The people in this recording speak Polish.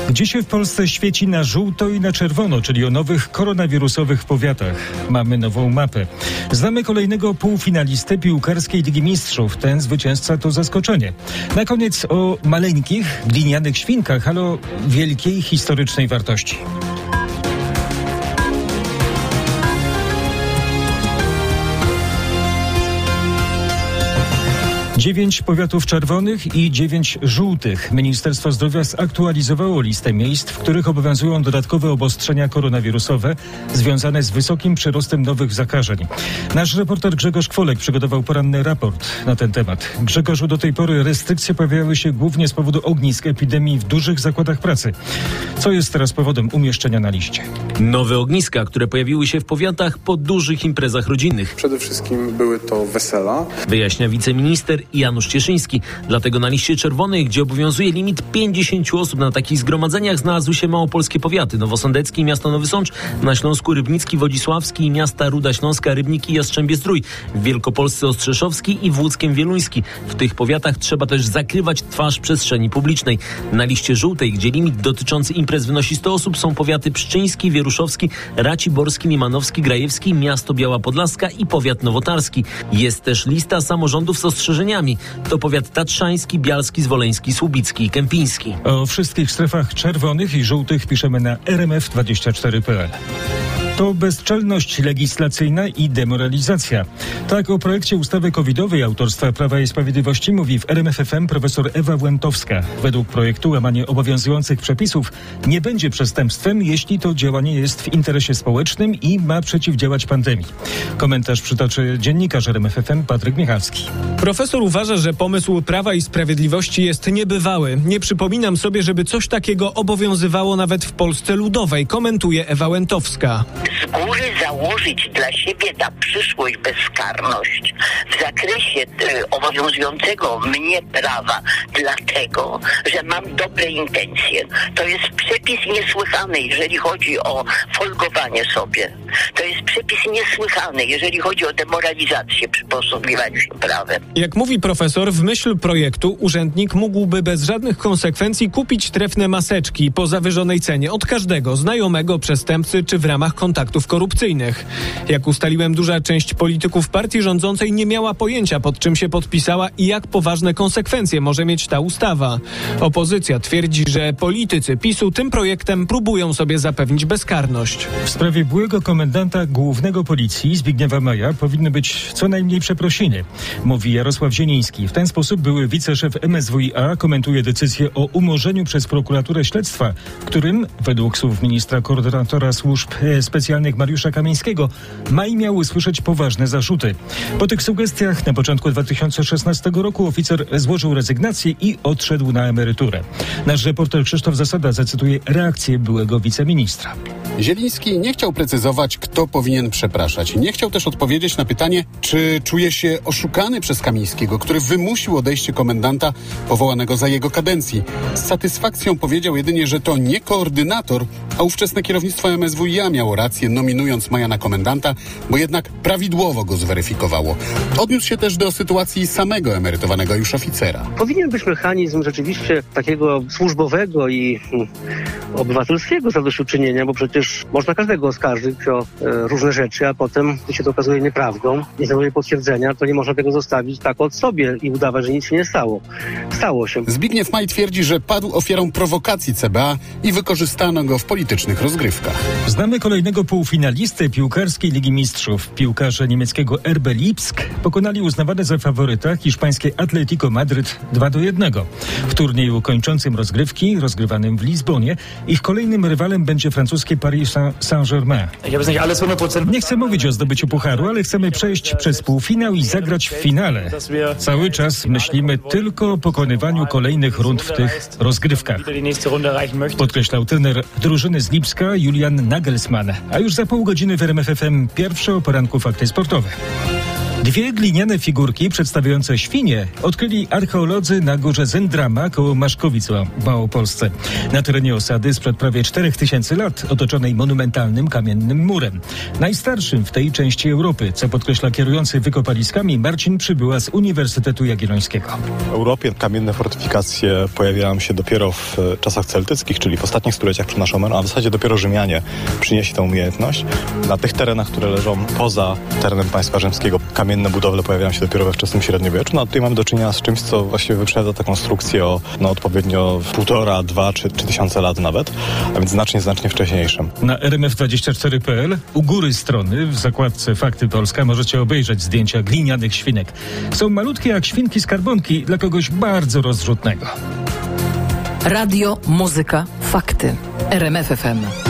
Dzisiaj w Polsce świeci na żółto i na czerwono, czyli o nowych koronawirusowych powiatach. Mamy nową mapę. Znamy kolejnego półfinalistę piłkarskiej Ligi Mistrzów. Ten zwycięzca to zaskoczenie. Na koniec o maleńkich, glinianych świnkach, ale o wielkiej historycznej wartości. 9 powiatów czerwonych i 9 żółtych. Ministerstwo Zdrowia zaktualizowało listę miejsc, w których obowiązują dodatkowe obostrzenia koronawirusowe związane z wysokim przyrostem nowych zakażeń. Nasz reporter Grzegorz Kwolek przygotował poranny raport na ten temat. Grzegorzu, do tej pory restrykcje pojawiały się głównie z powodu ognisk epidemii w dużych zakładach pracy. Co jest teraz powodem umieszczenia na liście? Nowe ogniska, które pojawiły się w powiatach po dużych imprezach rodzinnych. Przede wszystkim były to wesela. Wyjaśnia wiceminister Janusz Cieszyński. Dlatego na liście czerwonej, gdzie obowiązuje limit 50 osób na takich zgromadzeniach, znalazły się małopolskie powiaty: Nowosądecki, miasto Nowy Sącz, na Śląsku Rybnicki, Wodzisławski i miasta Ruda Śląska, Rybniki i Jastrzębie-Zdrój, w Wielkopolsce Ostrzeszowski i w Łódzkiem Wieluński. W tych powiatach trzeba też zakrywać twarz przestrzeni publicznej. Na liście żółtej, gdzie limit dotyczący imprez wynosi 100 osób, są powiaty pszczyński, wieruszowski, raciborski, limanowski, grajewski, miasto Biała Podlaska i powiat nowotarski. Jest też lista samorządów z ostrzeżeniami. To powiat tatrzański, bialski, zwoleński, słubicki i kępiński. O wszystkich strefach czerwonych i żółtych piszemy na rmf24.pl. To bezczelność legislacyjna i demoralizacja. Tak o projekcie ustawy covidowej autorstwa Prawa i Sprawiedliwości mówi w RMF FM profesor Ewa Łętowska. Według projektu łamanie obowiązujących przepisów nie będzie przestępstwem, jeśli to działanie jest w interesie społecznym i ma przeciwdziałać pandemii. Komentarz przytoczy dziennikarz RMF FM Patryk Michalski. Profesor uważa, że pomysł Prawa i Sprawiedliwości jest niebywały. Nie przypominam sobie, żeby coś takiego obowiązywało nawet w Polsce Ludowej, komentuje Ewa Łętowska. Z góry założyć dla siebie na przyszłość bezkarność w zakresie obowiązującego mnie prawa, dlatego, że mam dobre intencje. To jest przepis niesłychany, jeżeli chodzi o folgowanie sobie. To jest przepis niesłychany, jeżeli chodzi o demoralizację przy posługiwaniu się prawem. Jak mówi profesor, w myśl projektu urzędnik mógłby bez żadnych konsekwencji kupić trefne maseczki po zawyżonej cenie od każdego znajomego przestępcy czy w ramach kontaktów korupcyjnych. Jak ustaliłem, duża część polityków partii rządzącej nie miała pojęcia, pod czym się podpisała i jak poważne konsekwencje może mieć ta ustawa. Opozycja twierdzi, że politycy PiS-u tym projektem próbują sobie zapewnić bezkarność. W sprawie byłego komendanta głównego policji Zbigniewa Maja powinny być co najmniej przeprosiny, mówi Jarosław Zieliński. W ten sposób były wiceszef MSWiA komentuje decyzję o umorzeniu przez prokuraturę śledztwa, w którym, według słów ministra koordynatora służb specjalnych Mariusza Kamińskiego, Maj miał usłyszeć poważne zarzuty. Po tych sugestiach na początku 2016 roku oficer złożył rezygnację i odszedł na emeryturę. Nasz reporter Krzysztof Zasada zacytuje reakcję byłego wiceministra. Zieliński nie chciał precyzować, kto powinien przepraszać. Nie chciał też odpowiedzieć na pytanie, czy czuje się oszukany przez Kamińskiego, który wymusił odejście komendanta powołanego za jego kadencji. Z satysfakcją powiedział jedynie, że to nie koordynator, a ówczesne kierownictwo MSWiA miało rację, nominując Maja na komendanta, bo jednak prawidłowo go zweryfikowało. Odniósł się też do sytuacji samego emerytowanego już oficera. Powinien być mechanizm rzeczywiście takiego służbowego i obywatelskiego zadośćuczynienia, bo przecież można każdego oskarżyć o różne rzeczy, a potem, gdy się to okazuje nieprawdą, nie znajduje potwierdzenia, to nie można tego zostawić tak od sobie i udawać, że nic się nie stało. Stało się. Zbigniew Maj twierdzi, że padł ofiarą prowokacji CBA i wykorzystano go w politycznych rozgrywkach. Znamy kolejnego półfinalistę piłkarskiej Ligi Mistrzów. Piłkarze niemieckiego RB Lipsk pokonali uznawane za faworyta hiszpańskie Atletico Madryt 2-1. W turnieju kończącym rozgrywki, rozgrywanym w Lizbonie, ich kolejnym rywalem będzie francuskie Paris Saint-Germain. Nie chcę mówić o zdobyciu pucharu, ale chcemy przejść przez półfinał i zagrać w finale. Cały czas myślimy tylko o pokonywaniu kolejnych rund w tych rozgrywkach, podkreślał trener drużyny z Lipska Julian Nagelsmann. A już za pół godziny w RMF FM pierwsze o poranku fakty sportowe. Dwie gliniane figurki przedstawiające świnie odkryli archeolodzy na górze Zendrama koło Maszkowic w Małopolsce. Na terenie osady sprzed prawie 4000 lat, otoczonej monumentalnym kamiennym murem. Najstarszym w tej części Europy, co podkreśla kierujący wykopaliskami Marcin Przybyła z Uniwersytetu Jagiellońskiego. W Europie kamienne fortyfikacje pojawiają się dopiero w czasach celtyckich, czyli w ostatnich stuleciach przed naszą erą, a w zasadzie dopiero Rzymianie przynieśli tę umiejętność. Na tych terenach, które leżą poza terenem państwa rzymskiego, kamienne budowle pojawiają się dopiero we wczesnym średniowieczu. No a tutaj mamy do czynienia z czymś, co właściwie wyprzedza tę konstrukcję o odpowiednio 1,5, 2 czy 3000 lat nawet, a więc znacznie wcześniejszym. Na rmf24.pl u góry strony w zakładce Fakty Polska możecie obejrzeć zdjęcia glinianych świnek. Są malutkie jak świnki skarbonki dla kogoś bardzo rozrzutnego. Radio, muzyka, fakty. RMF FM.